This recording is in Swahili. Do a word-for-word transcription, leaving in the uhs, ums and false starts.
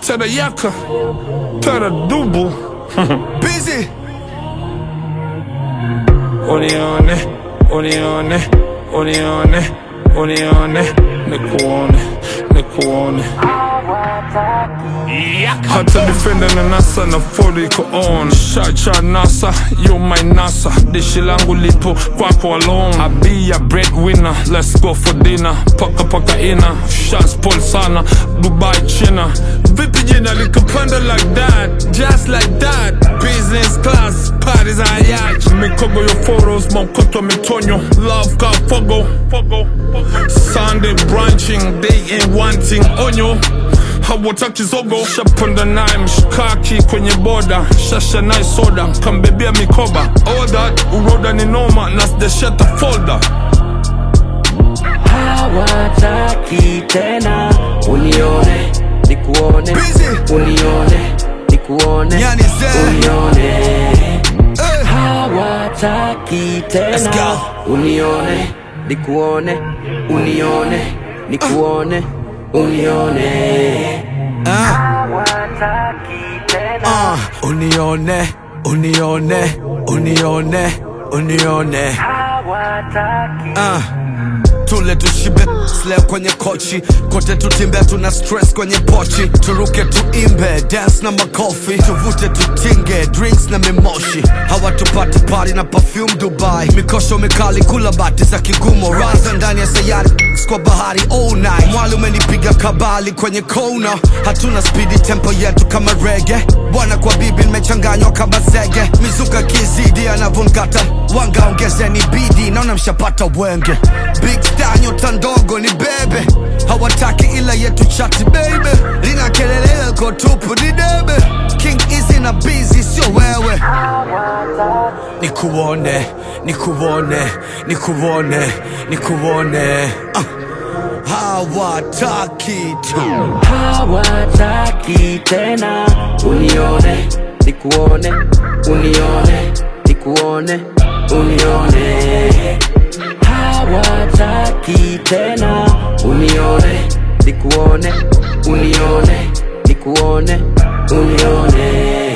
Teriyaka, Teradubu. Busy. Unione, unione, unione, unione, nikuone, nikuone. Hata defender na nasa na forty iko on. Shacha nasa, you my nasa. Dishi langu lipo kwako alone. I be a breadwinner, let's go for dinner. Paka paka ina, shots pull sana. Dubai China. Vipi jina likapanda like that, just like that. Business class, parties are yacht. Mikogo yo photos, maukoto mitonyo. Love ka fogo, fogo, fogo. Sunday branching, they ain't wanting onyo. Hawataki zogo. Shapanda nae mshikaki kwenye boda. Shasha nae soda, kambebia mikoba. All that, uroda ni noma, nasdesheta folder. Hawataki tena unione, nikuone. Busy. Unione, nikuone. Yani ze. Unione. Hey. Hawataki tena unione, nikuone. Unione, nikuone. Unione. Hawataki tena uh, Unione, unione, unione, unione. Hawataki uh. Tule tushibe, sleo kwenye kochi. Kote tutimbe, tuna stress kwenye pochi. Turuke tuimbe, dance na makofi. Tuvute tutinge, drinks na mimoshi. Hawa tupate party na perfume Dubai. Mikosho mikali kula bati za kigumo. Raza ndani ya sayari, kwa bahari all night. Mwali umenipiga kabali kwenye kona. Hatuna speedy, tempo yetu kama reggae. Bwana kwa bibi nimechanganywa kama zege. Mizuka kizidi anavyonkata, wanga ongezeni bidi. Naona mshapata wenge. Big star nyota ndogo ni bebe. Hawataki ila yetu chati baby. Lina kelele kwa tupu ni debe. King Easy na busy sio wewe. Nikuone, nikuone, nikuone, nikuone. uh. Hawataki tu. Hawataki tena unione, nikuone. Unione, nikuone. Unione. Hawataki tena unione, nikuone. Unione, nikuone. Unione.